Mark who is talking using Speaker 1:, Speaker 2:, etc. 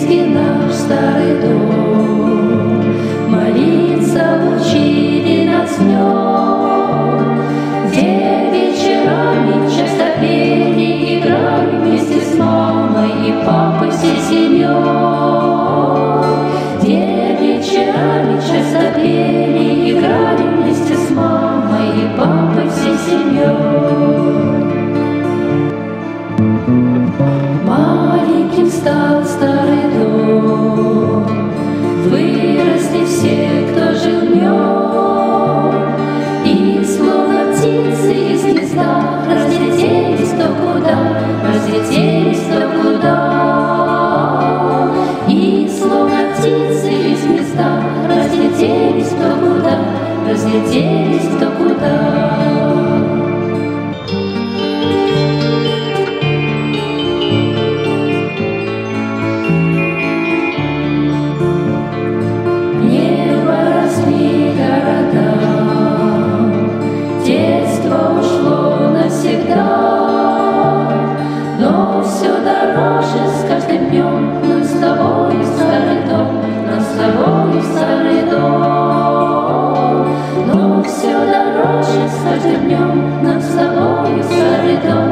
Speaker 1: Детский наш старый дом, молиться учили нас в нем, где вечерами часто пели, играли вместе с мамой и папой всей семьей. Где вечерами часто пели, играли вместе с мамой и папой всей семьей. Маленьким стал старый дом, выросли все, кто жил в нем, и словно птицы из гнезда разлетелись кто куда, разлетелись кто куда. И словно птицы из гнезда разлетелись кто куда, разлетелись кто куда. Но все дороже с каждым днем нам с тобой старый дом, нам с тобой старый дом. Но все дороже с каждым днем нам с тобой старый дом.